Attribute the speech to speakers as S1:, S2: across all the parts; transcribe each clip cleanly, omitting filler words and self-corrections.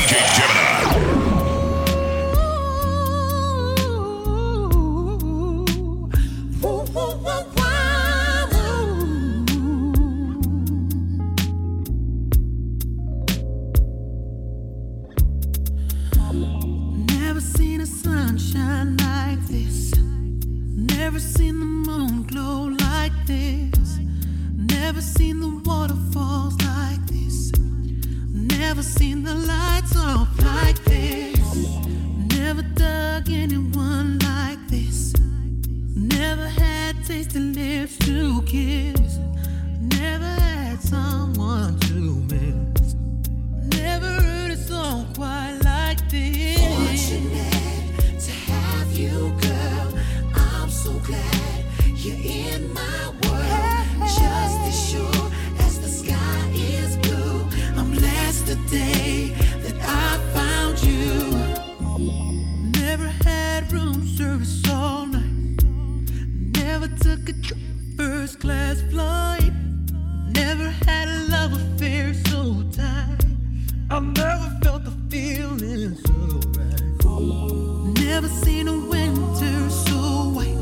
S1: DJ Gemini.
S2: Never seen a sunshine like this. Never seen the moon glow like this. Never seen the waterfalls like this. Never seen the lights off like this. Never dug anyone like this. Never had tasty lips to kiss. Never had someone to miss. Never heard a song quite like this.
S3: Fortunate to have you, girl. I'm so glad you're in my world. Just as sure as the sky is blue, I'm blessed the day that I found you.
S2: Never had room service all night. Never took a trip first class flight. Never had a love affair so tight. I never felt the feeling so right. Never seen a winter so white.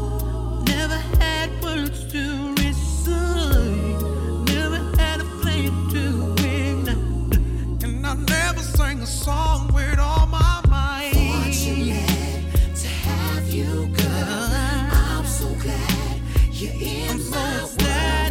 S2: Never had words to recite. Never had a flame to ignite. And I never sang a song with all my might.
S3: Fortunate to have you, girl. I'm so glad you're in my world.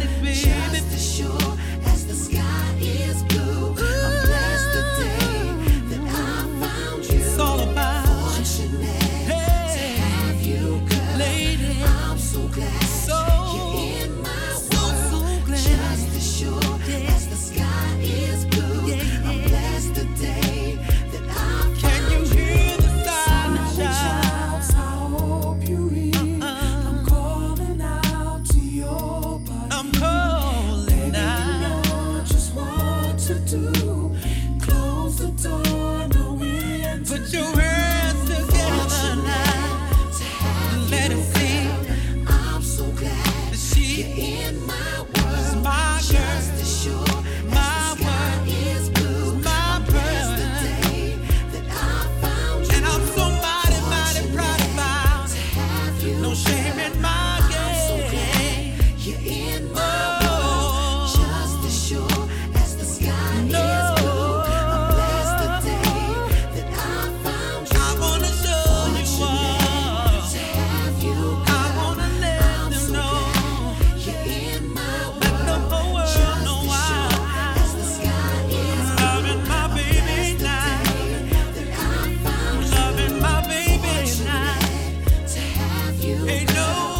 S3: Just as sure as the sky is blue, I'm blessed the day that I found you.
S2: It's all about
S3: Fortunate to have you, girl.
S2: lady.
S3: I'm so glad you're in my world. Just as sure as the sky is blue, I'm blessed the day that I
S2: Can you
S3: found you.
S2: hear the silent shout?
S3: I hope you hear. I'm calling out to your body.
S2: I'm calling out.
S3: Just what to do. Close the door, no wind.
S2: Put your hands together now.
S3: To have
S2: Let
S3: you,
S2: it see
S3: I'm so glad
S2: that she
S3: you're in my
S2: is
S3: world.
S2: my
S3: Just
S2: girl,
S3: as sure
S2: my
S3: as the sky is blue,
S2: my
S3: I'm blessed the
S2: pearl.
S3: day that I found you.
S2: And I'm so mighty, mighty proud about
S3: To have you,
S2: no shame in my
S3: I'm so glad
S2: game.
S3: you're in my
S2: Oh.
S3: world. Just as sure as the sky is blue, I'm blessed the day that I found you.
S2: I wanna show you all.
S3: To have you,
S2: I wanna let
S3: I'm
S2: them
S3: so
S2: know.
S3: glad you're in my
S2: Let the
S3: world.
S2: whole world
S3: Just
S2: know
S3: as
S2: why.
S3: sure as the sky is blue,
S2: Loving my baby now.
S3: that I found you.
S2: Loving my baby now.
S3: To have you,
S2: Ain't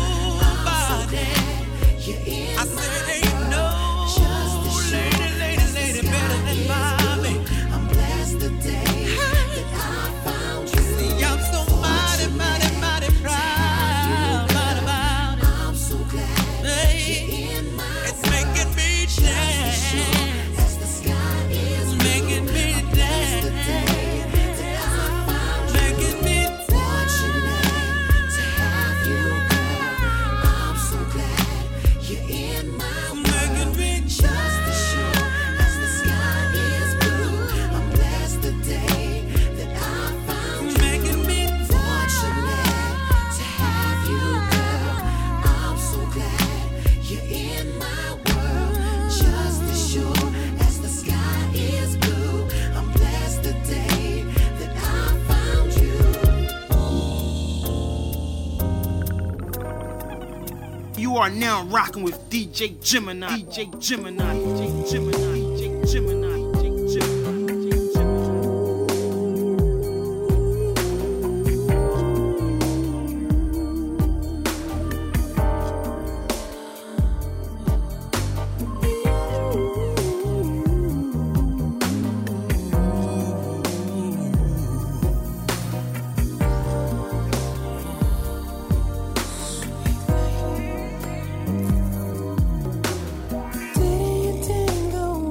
S2: nobody.
S3: you're in
S2: I said ain't no lady better than my baby.
S3: I'm blessed the day that I found you.
S2: See, I'm so mighty, mighty, mighty proud about it.
S3: I'm so glad
S2: Hey,
S3: you're in my
S2: it's making me dance.
S3: as the sky is
S2: It's making me dance. Making me
S3: fortunate to have you, girl. I'm so glad you're in my
S2: making me
S3: just as sure as the sky is blue. I'm blessed the day that I found you.
S2: making me
S3: Fortunate to have you, girl. I'm so glad you're in my world. Just as sure as the sky is blue, I'm blessed the day that I found you.
S4: You are now rocking with DJ Gemini. DJ Gemini. DJ Gemini. DJ Gemini. DJ Gemini. DJ Gemini.
S3: Didn't you tingle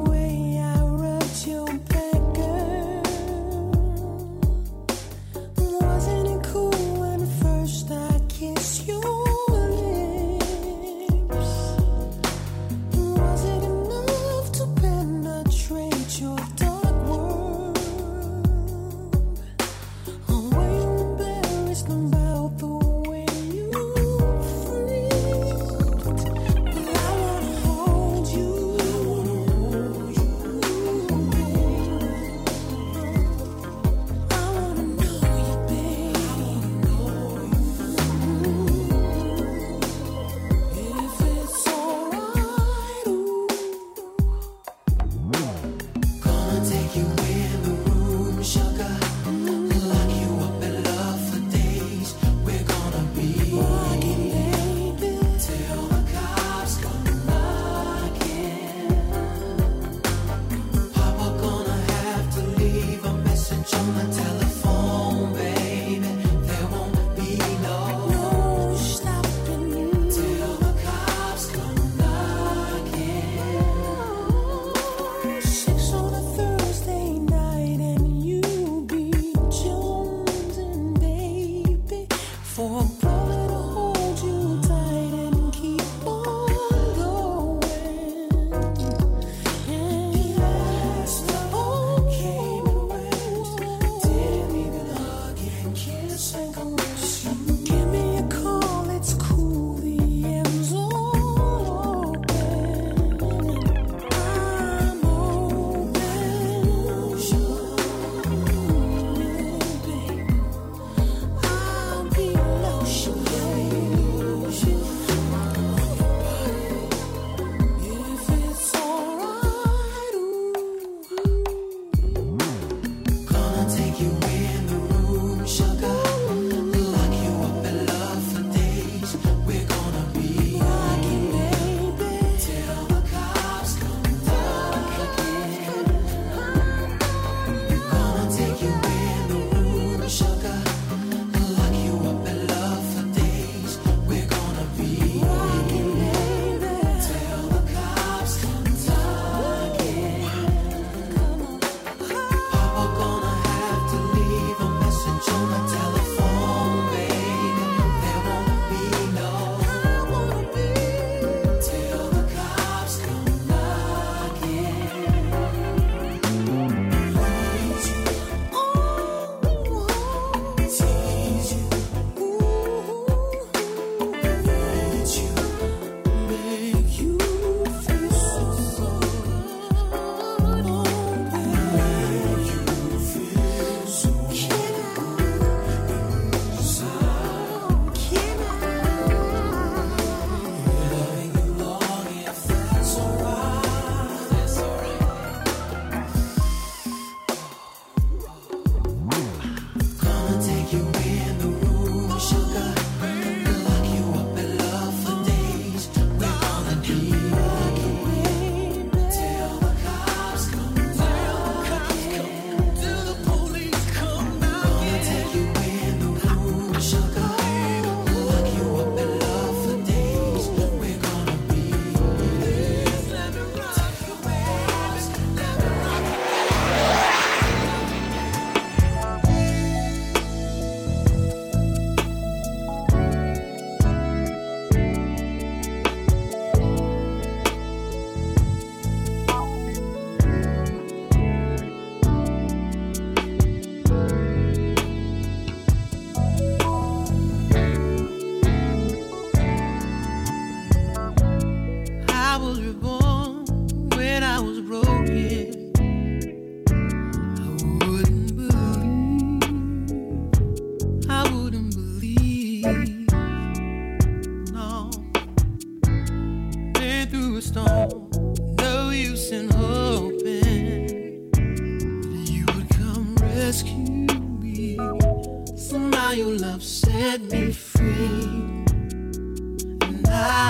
S2: your love set me free. And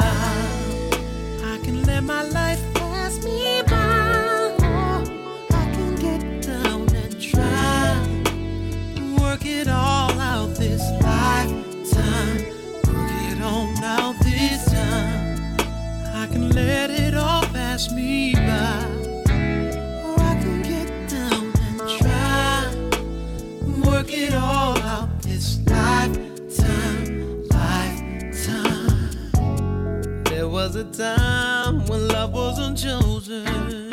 S2: I can let my life pass me by. I can get down and try, work it all out this lifetime. Work it on out this time. I can let it all pass me by. Or I can get down and try, work it all out this lifetime. There was a time when love wasn't chosen.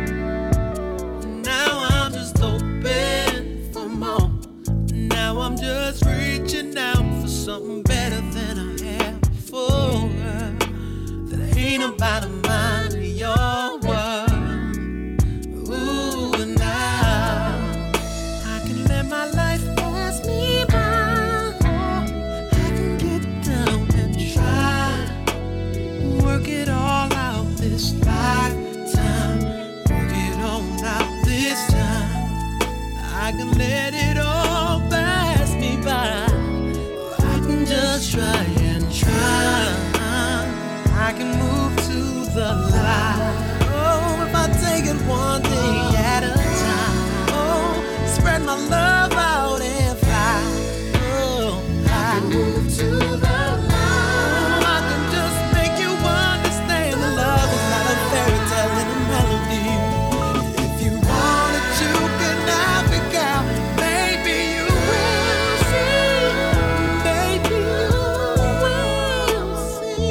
S2: Now I'm just open for more. Now I'm just reaching out for something better than I had before. That ain't about a mind of your word. Ooh, and now I can let my life pass me by. I can get down and try, work it all out this lifetime. Work it on out this time. I can let it all pass me by. I can just try and try. I can move to the light. Oh, if I take it one day at a time. Oh, spread my love out and fly. Oh, I can move to the light. Oh, I can just make you understand that love is not a fairy tale and a melody. If you want it, you can have it, girl. Maybe you will see. Maybe you will see.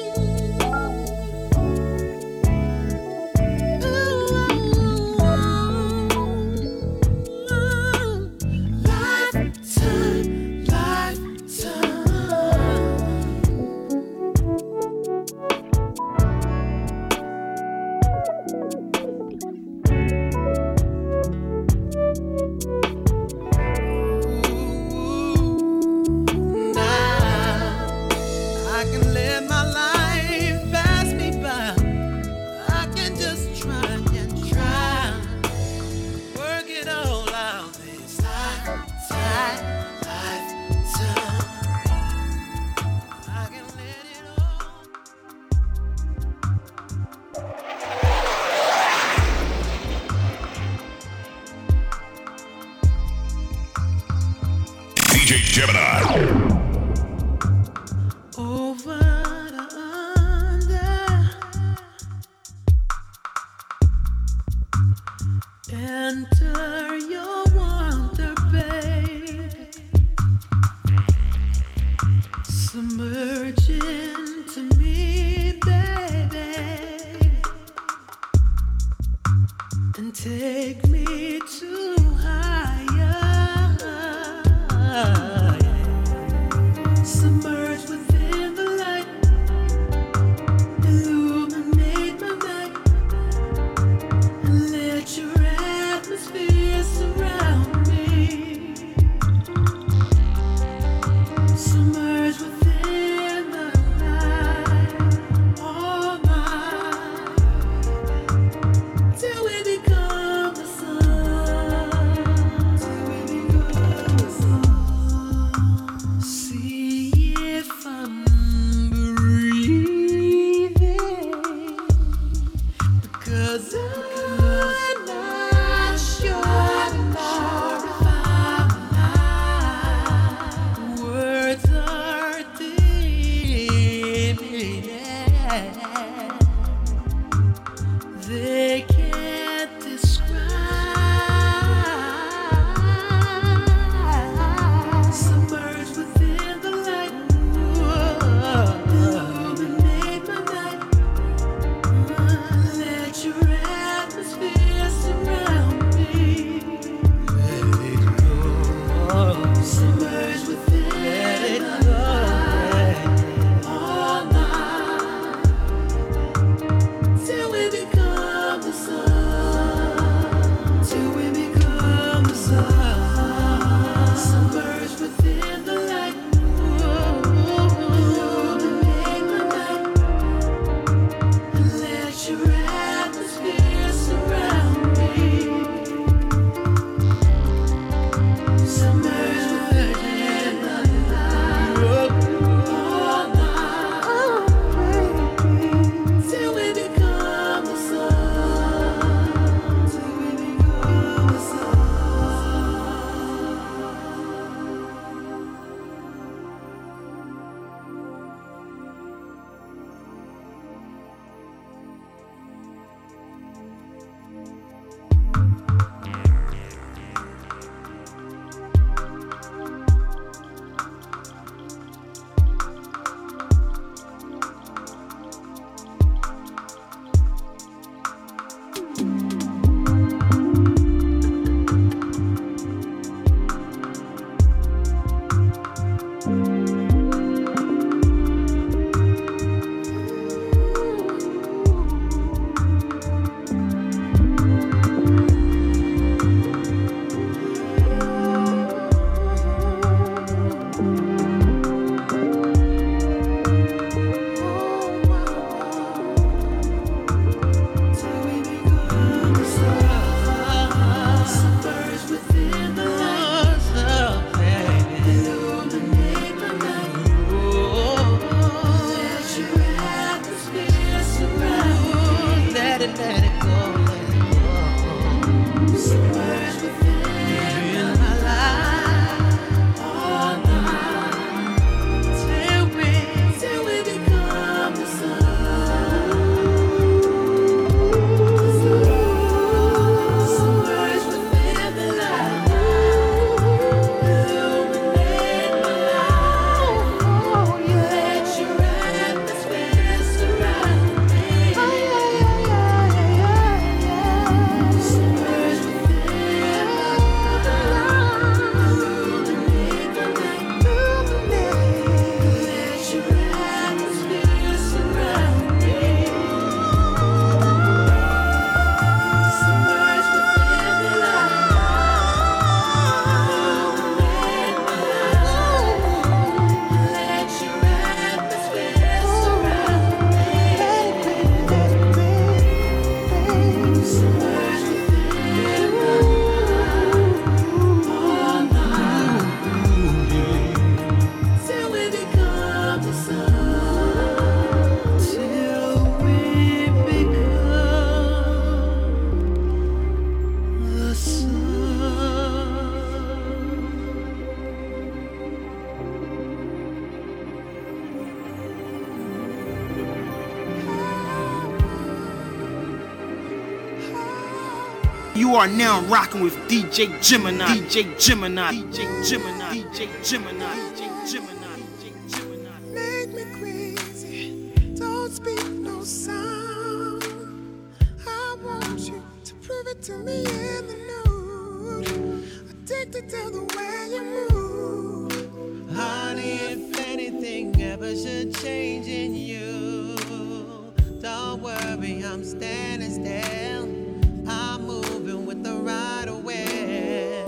S2: I can let my life pass me by. I can just try and try, work it all out this lifetime. I can let it all.
S1: DJ Gemini.
S2: Over the under, enter your wonder, babe. Submerge into me, baby, and take me to higher. Submerge within the light, illuminate my mind, and let your atmosphere surround me. Submerge within the light, all night, till we become the sun, till we
S4: You are now rocking with DJ Gemini. DJ Gemini. DJ Gemini. DJ Gemini. DJ Gemini. DJ Gemini.
S3: Make me crazy. Don't speak no sound. I want you to prove it to me in the nude. Addicted to the way you move.
S2: Honey, if anything ever should change in you, don't worry, I'm standing still. I'm moving with the right of way.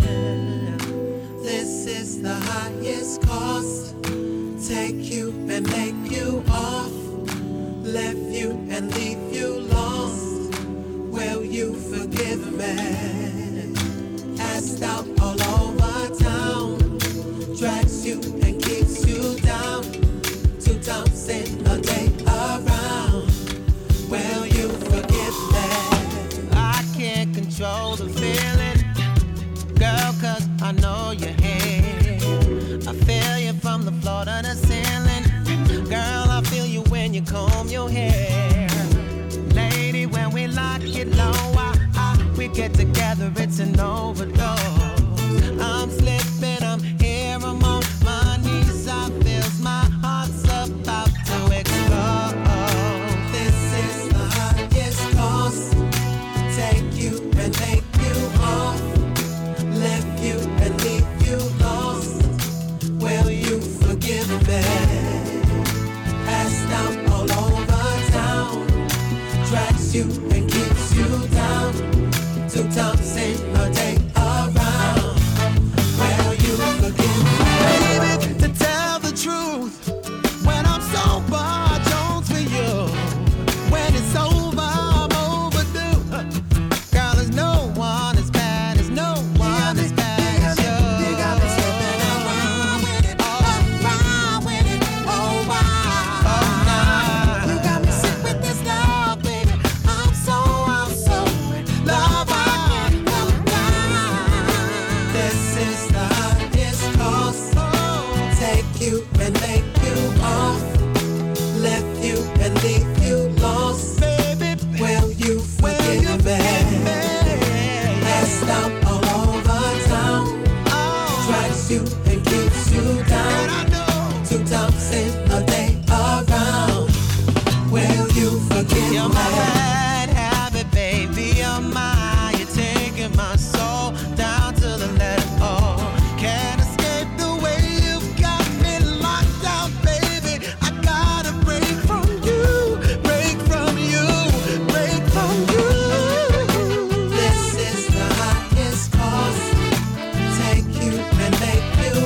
S3: This is the highest cost. Take you and make you off. Left you and leave you lost. Will you forgive me? Asked out all over town. Drags you and keeps you down. 2 times in a day around. Will you forgive me?
S2: I can't control the feeling, girl, cause I know you're here. I feel you from the floor to the ceiling. Girl, I feel you when you comb your hair. Lady, when we lock it low, we get together, it's an overdose. I'm slipping, I'm here, I'm on my knees. I feel my heart's about to explode.
S3: This is the highest cost. Take you and make you off. Left you and leave you lost. Will you forgive me? Passed out all over town. Drags you and keeps you down. 2 times in a day around. Will you forgive me?
S2: Baby, to tell the truth, when I'm sober, Jones for you. When it's over, I'm overdue. Girl, there's no one as bad as no one as bad as you.
S3: You got me slipping around with it, around with it, oh wow.
S2: Oh, nah.
S3: You got me sick with this love, baby. I'm so in love. I can't come down. This is the highest cost. Take you and make you off. Left you and leave you lost.
S2: Baby,
S3: Will you forgive me? Passed out all over town. Drags you and keeps you
S2: and
S3: down.
S2: I know
S3: 2 times in a day around. Will you forgive
S2: you're
S3: me?
S2: my bad habit, baby. You're my, you're taking my soul down to the letter O. Can't escape the way you've got me locked out, baby. I gotta break from you, break from you, break from you.
S3: This is the highest cost. Take you and make you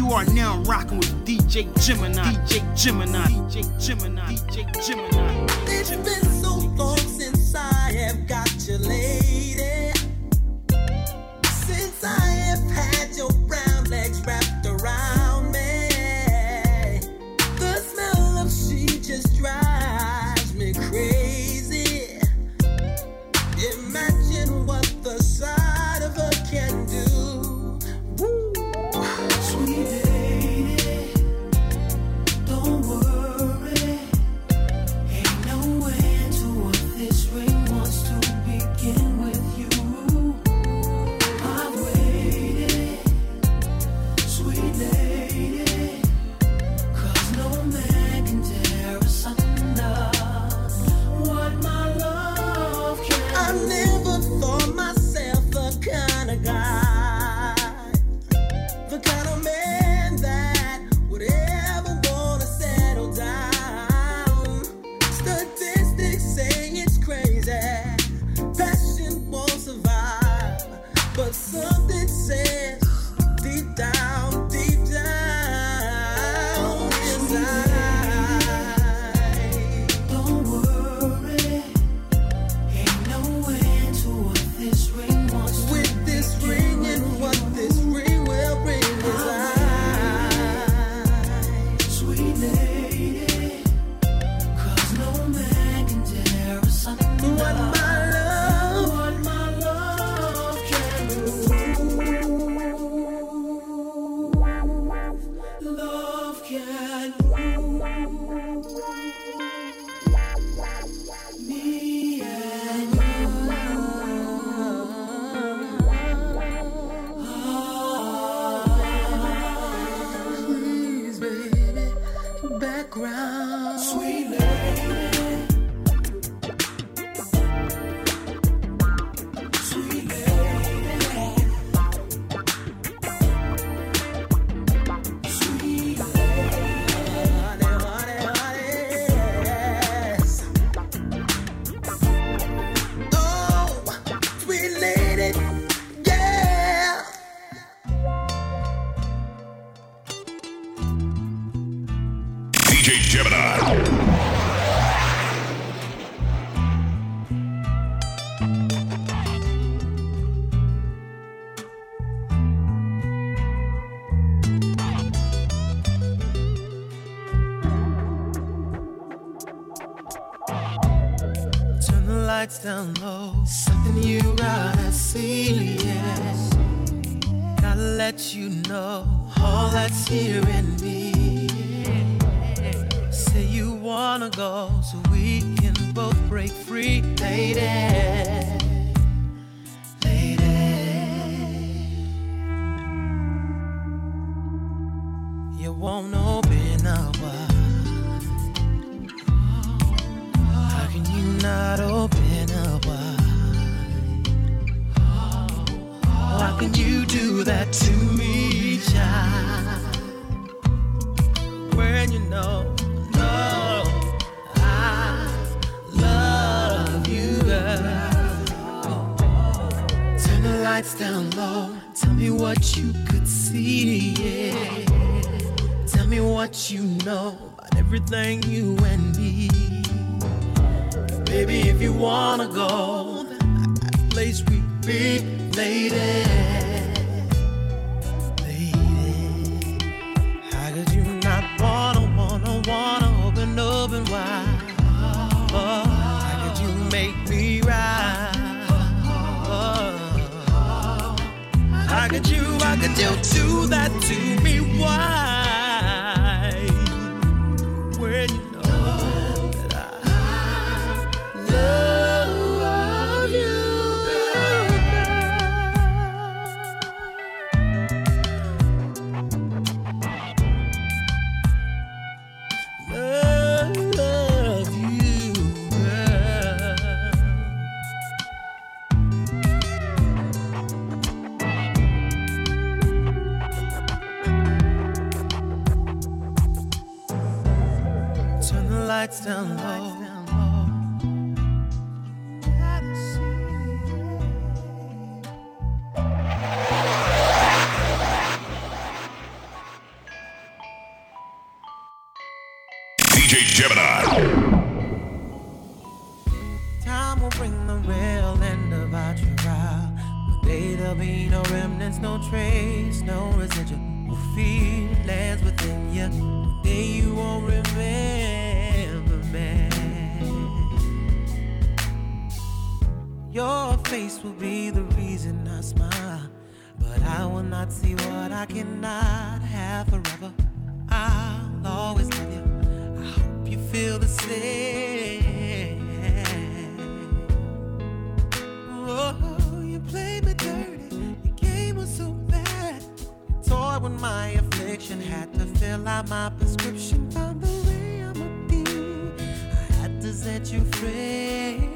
S4: You are now rocking with DJ Gemini. DJ Gemini. DJ Gemini. DJ Gemini.
S3: It's been so long since I have got you, lady. Since I have had your brown legs wrapped around me. The smell of she just drives me crazy. Imagine what the sight of her can do. Woo. Sweet lady, don't worry. Ain't no end to what this ring wants to begin with you. I've waited, sweet lady, 'cause no man can tear us asunder. What my love can do. I never thought myself the kind of guy, the kind of man that would ever wanna settle down. Statistics say it's crazy, passion won't survive, but something says deep down inside. Don't worry, ain't no end to what this ring wants to with this ring and what this ring will bring is sweet lady, 'cause no man can tear us asunder. What my love can do. Love can me and please, baby, background. Sweet lady, sweet lady, sweet lady, honey, yes. Oh, sweet lady, yeah.
S1: DJ Gemini.
S3: Turn the lights down low. Something you gotta see, yeah. Gotta let you know all that's here in me. Say you wanna go so we can both break free, lady. Lady. You won't open up wide. How can you not open up wide? How can you do that to me, child? When you know, I love you, girl. Turn the lights down low. Tell me what you could see, yeah. Tell me what you know about everything you and me. Baby, if you wanna go, then I got a place we be, lady. Lady, how could you not wanna open wide? Oh, how could you make me ride? Oh, how could you do that to me? Why? When you know that I love you, love you, girl. Turn the lights down low.
S1: DJ Gemini.
S2: Time will bring the real end about your trial. One day there'll be no remnants, no trace, no residual feelings within you. One day you won't remember me. Your face will be the reason I smile, but I will not see what I cannot have forever. I'll always love you. I hope you feel the same. Oh, you played me dirty. Your game was so bad. You toyed with my affliction. Had to fill out my prescription. Found the remedy. I had to set you free.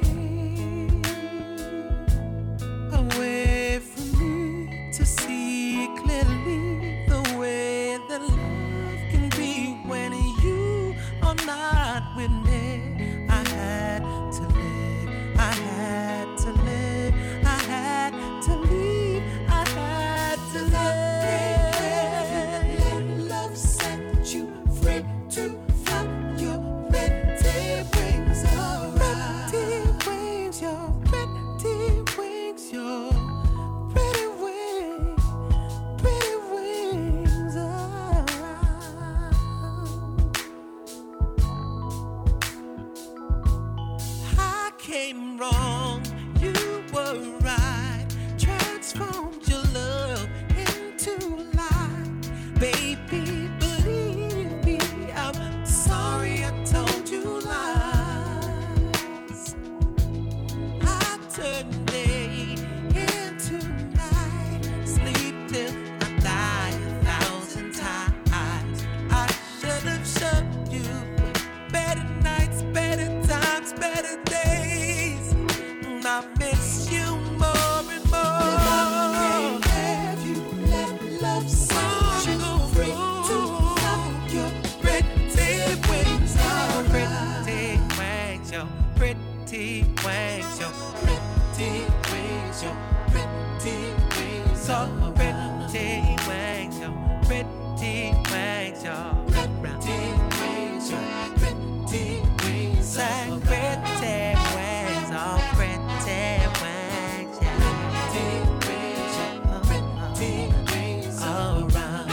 S2: Away from me to see clearly the way that love can be when you are not with me. I had to live, I had to live, I had to leave, I had to live. Let love set you free to fly your pretty wings around. Pretty wings, your pretty wings, your pretty wings around. I came wrong, you were right. Transformed your love into light. Baby, believe me, I'm sorry I told you lies. I turned day into night. Sleep till I die 1,000 times. I should have showed you better nights, better times, better days. I miss you more and more. Have you let love set you free to fly your pretty wings around? Pretty wings, your pretty wings, your pretty wings, your pretty wings, so pretty wings, your pretty wings, your pretty wings, your pretty wings, like pretty wings, oh pretty wings, yeah. Pretty wings around.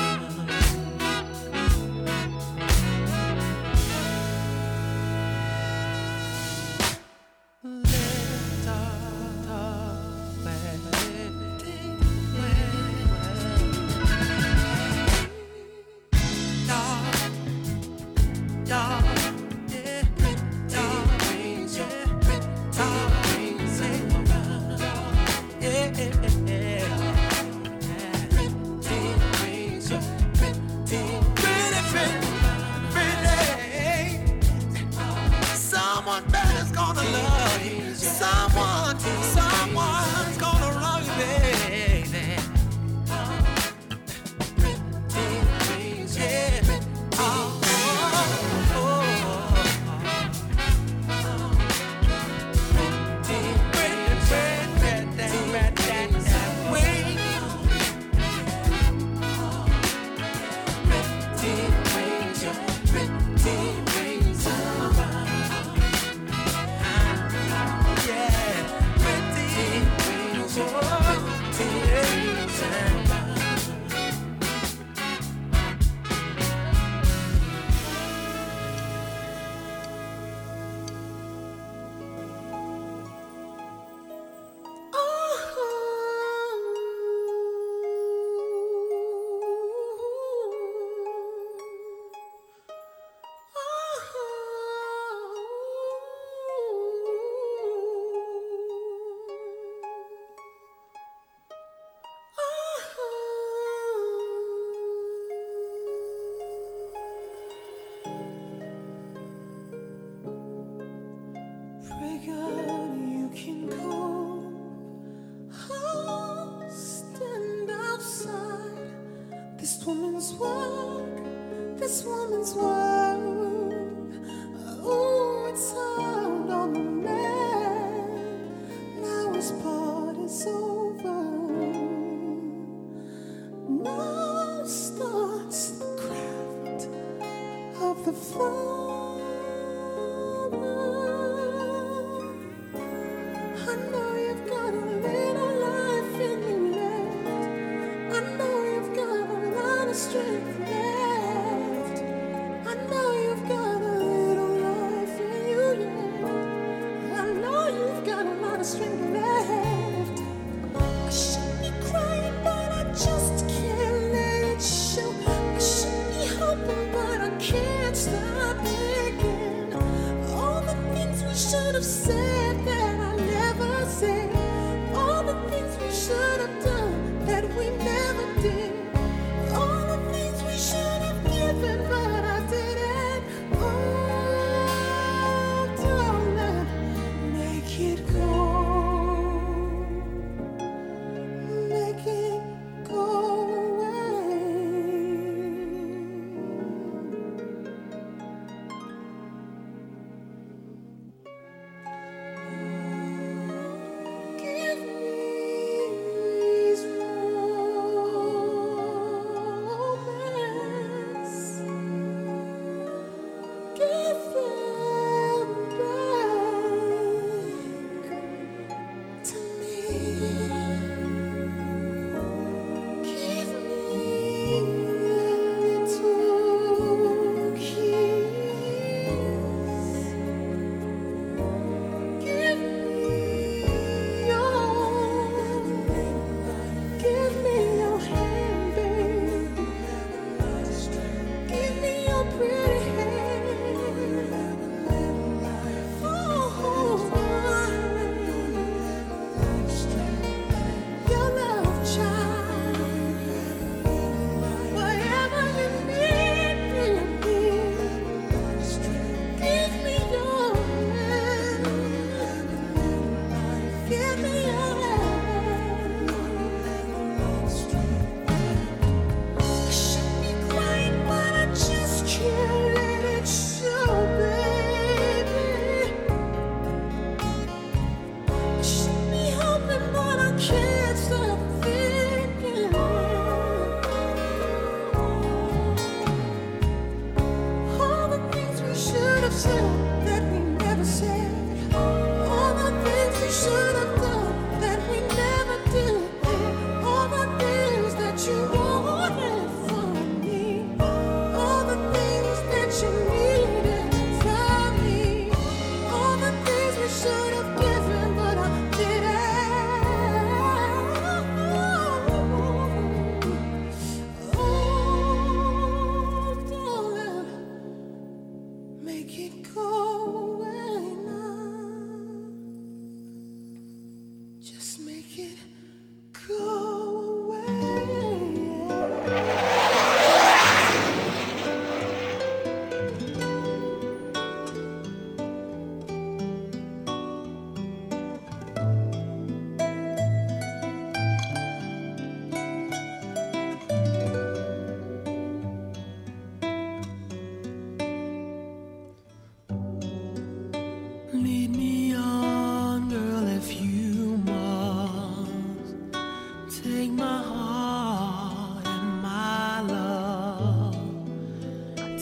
S2: Lift up, someone better's gonna love you. Someone's gonna love you, baby. Yeah. Oh, oh, oh. This woman's world, oh, it's hard on the man. Now his part is over. Now starts the craft of the fall.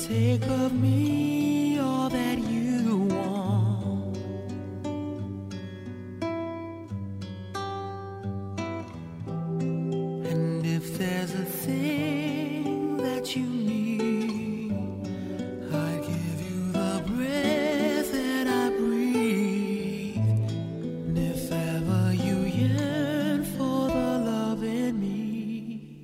S2: Take of me all that you want. And if there's a thing that you need, I'd give you the breath that I breathe. And if ever you yearn for the love in me,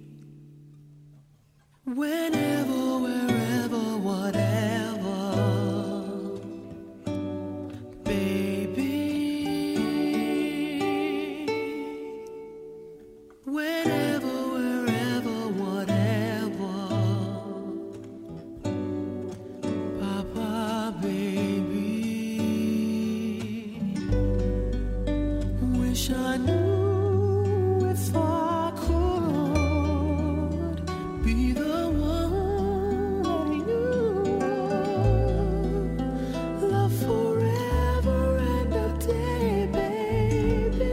S2: whenever, wherever, whatever, baby, whenever, wherever, whatever, Papa, baby, wish I knew if I could be the one that you love forever and a day, baby.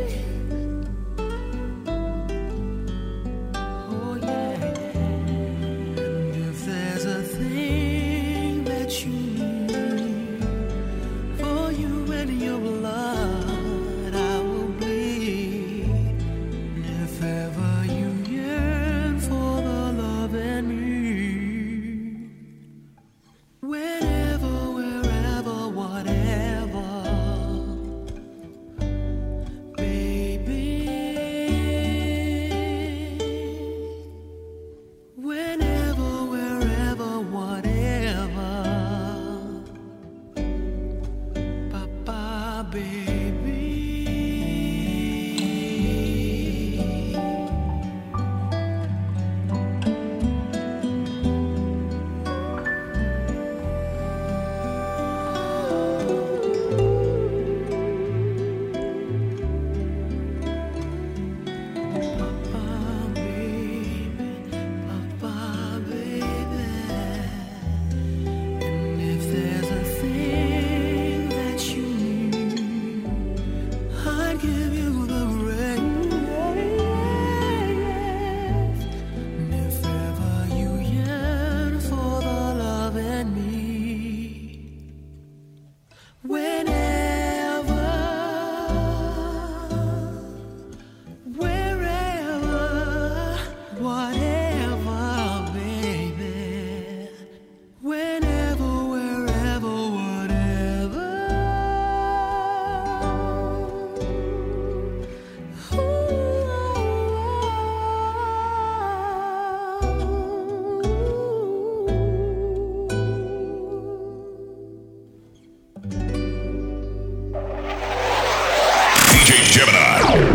S2: Oh yeah. And if there's a thing that you need, for you and your blood I will bleed. And if ever you yearn for the love in me, whenever, wherever, whatever, baby, whenever, wherever, whatever, Papa, baby. Papa, baby, Papa, baby. And if there's a thing that you need, I'd give you the rain. And if ever you yearn for the love in me, whenever, wherever, whatever, baby, whenever, wherever, whatever,
S1: DJ Gemini.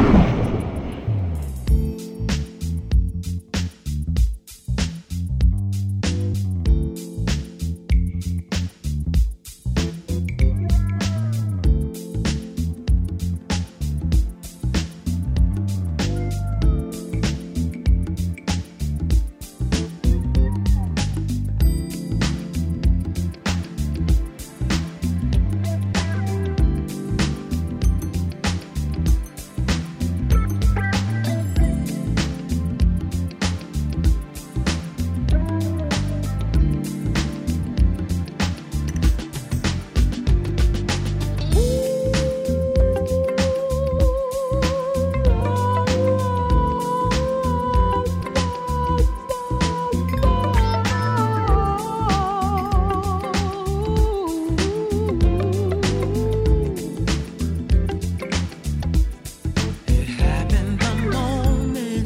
S1: it happened the moment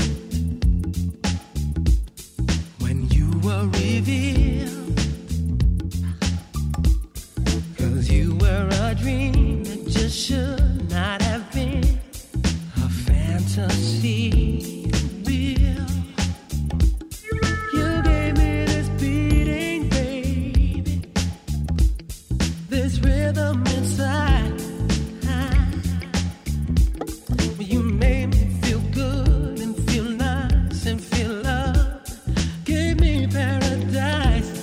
S1: when you were revealed, 'cause you were a dream that just should not have been a fantasy real. You gave me this beating, baby, this rhythm inside. You made me feel good and feel nice and feel love. Gave me paradise.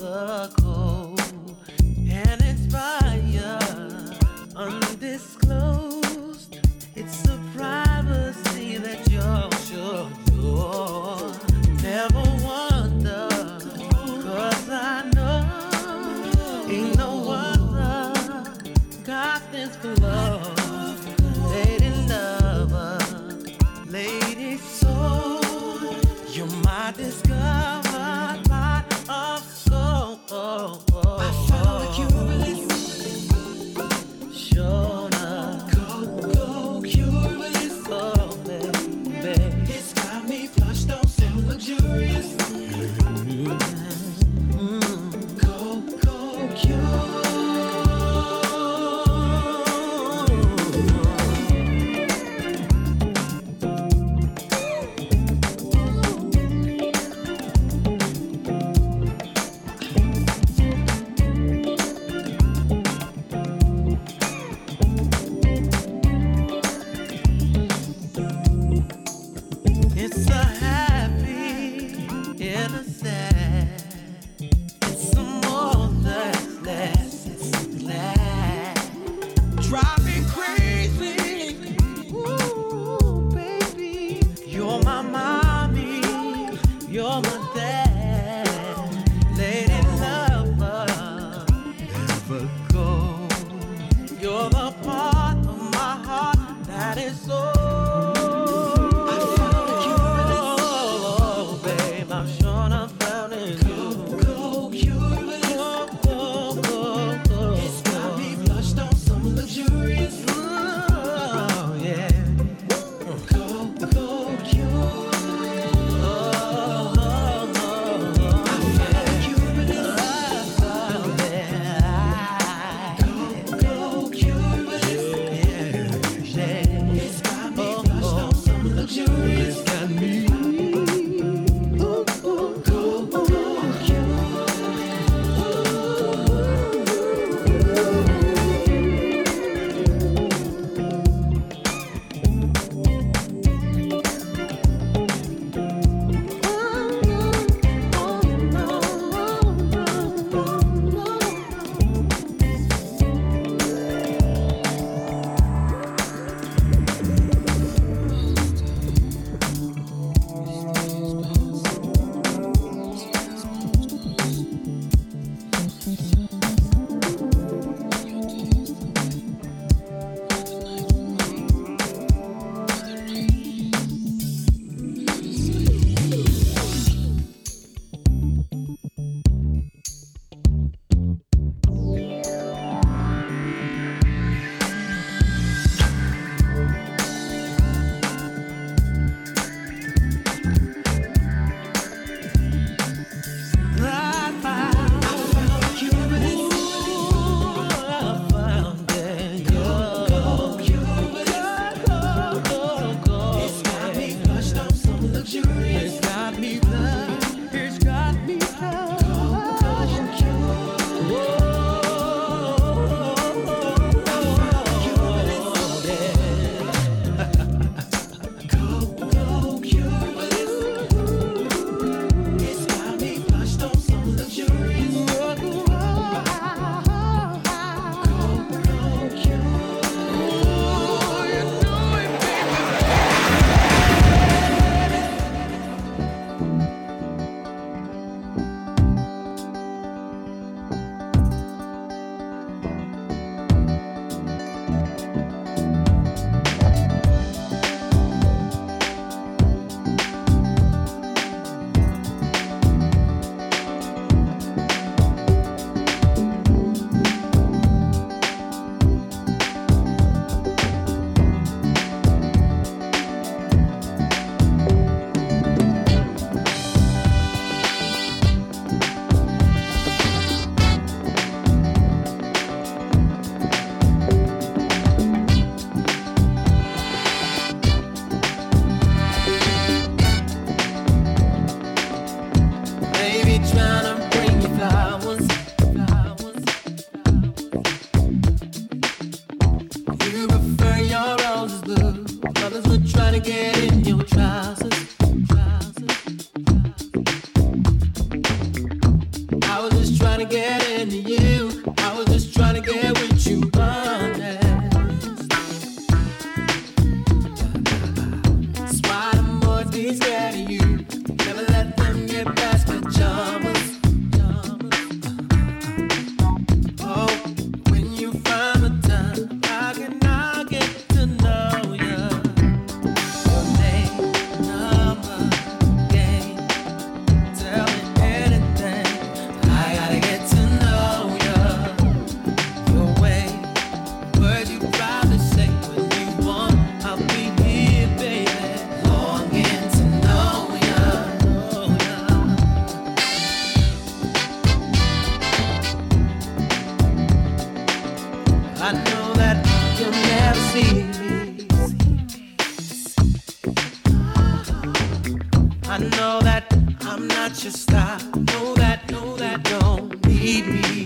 S1: the cold and inspired, undisclosed. It's a privacy that you're sure you're never wonder, 'cause I know ain't no other got this for love. Lady lover, lady soul, you're my discovered pot of gold. I found the cureless, sure enough. Go cureless, oh baby, it's got me flushed on so luxurious. Go cure. It's a happy, it's a sad, it's a more that's less, it's glad. Drive me crazy, ooh baby, you're my mommy, you're my dad, lady lover, never go. You're the part of my heart that is so. I'm sure I found in you. Go cureless. Go. It's got me flushed on some luxurious. Oh yeah. Go cure. I found cureless. Go cureless. Yeah. It's got me flushed on some luxurious. It's got me.
S2: know that I'm not your star. Know that you don't need me.